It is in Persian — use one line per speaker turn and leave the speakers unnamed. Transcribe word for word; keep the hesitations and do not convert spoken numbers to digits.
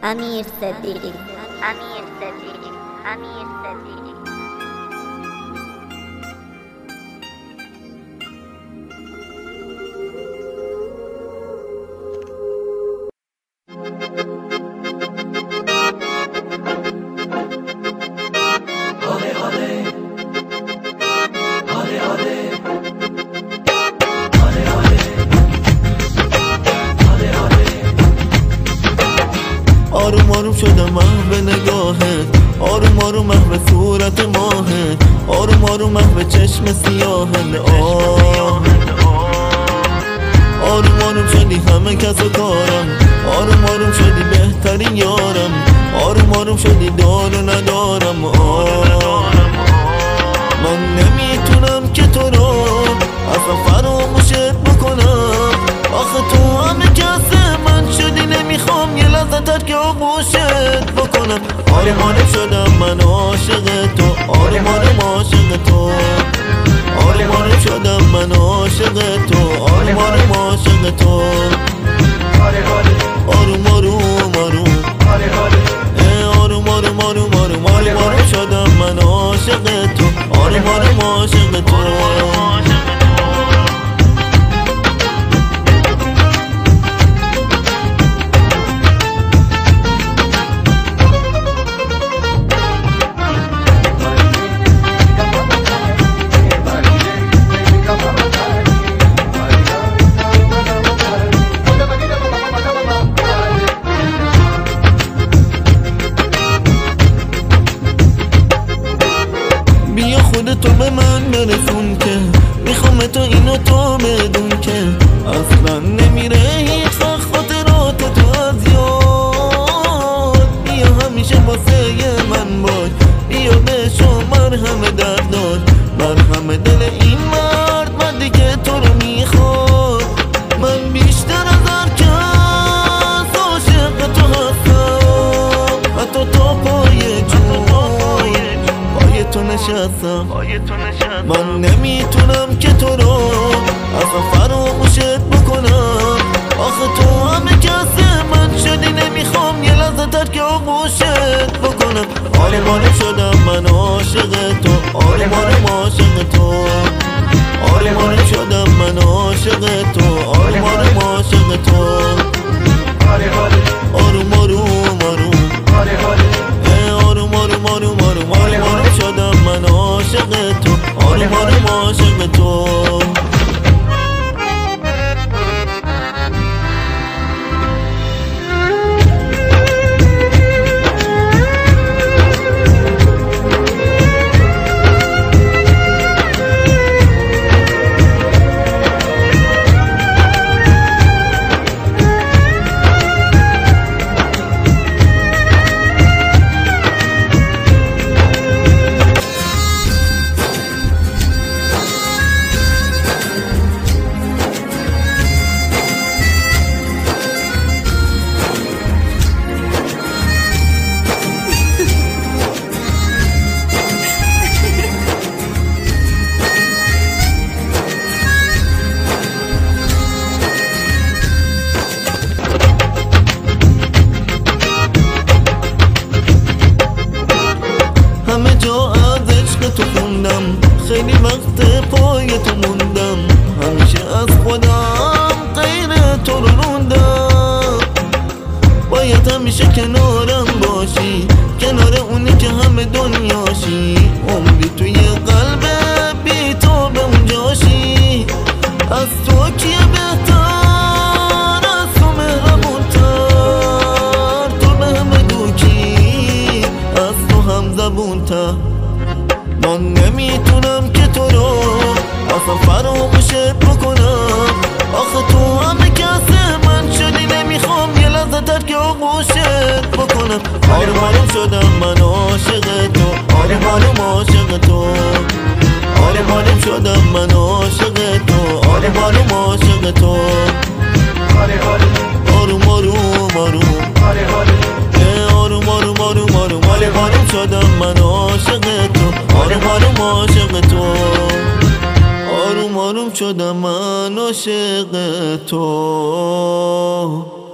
امیر صدیقی امیر صدیقی امیر صدیقی
آروم آروم شدم محو نگاهت، آروم آروم محو صورت ماهت، آروم آروم محو چشم سیاهت. آه آروم آروم شدی همه کس و کارم، آروم آروم شدی بهترین یارم، آروم آروم شدی دار و ندارم. آه من نمیتونم که تو رو اصلا فراموشت بکنم، آخه تو همه کس من شدی، نمیخوام یه لحظه ترک آغوشت بکنم. آروم آروم شدم من عاشق تو، آروم آروم عاشق تو، آروم آروم شدم من عاشق تو، آروم آروم عاشق تو. آروم آروم آروم آروم آروم آروم آروم آروم آروم شدم من عاشق تو، آروم آروم عاشق تو. بیا خودتو به من برسون که میخوام تو اینو تو بدون که اصلا نمیره هیچ وقت خاطرات تو از یاد. بیا همیشه واسه من باش، بیا بشو مرهم دردار، مرهم دل این مرد، مردی که تو رو میخواد. من بیشتر از هر کس عاشق تو هستم، حتی تا پای جون پای تو نشستم. من نمیتونم که تو رو اصلا فراموشت بکنم، آخه تو همه کس من شدی، نمیخوام یه لحظه ترک آغوشت بکنم. آروم آروم شدم من عاشق تو، آروم آروم عاشق تو، آروم آروم شدم من عاشق تو، آروم آروم عاشق تو. آروم آروم آروم آروم آروم آروم آروم آروم آروم شدم من عاشق تو، آروم آروم عاشق تو. همه جا از عشق تو خوندم، خیلی وقت پای تو موندم، همیشه از خودم غیر تو رو روندم. باید همیشه کنارم باشی، کنار اونی که همه دنیاشی، عمری توی قلب بی تو به اونجاشی. از تو کیه بهتر، از تو مهربونتر، تو به همه گو کی، از تو هم زبونتر. من نمیتونم که تو رو اصلا فراموشت بکنم، آخه تو همه کس من شدی، نمیخوام یه لحظه ترک آغوشت بکنم. آروم آروم شدم من عاشق تو، آروم آروم عاشق تو، آروم آروم شدم من عاشق تو، آروم آروم عاشق تو. آروم آروم آروم آروم آروم آروم آروم آروم آروم شدم من عاشق تو، آروم آروم عاشق تو. آروم آروم شدم من عاشق تو.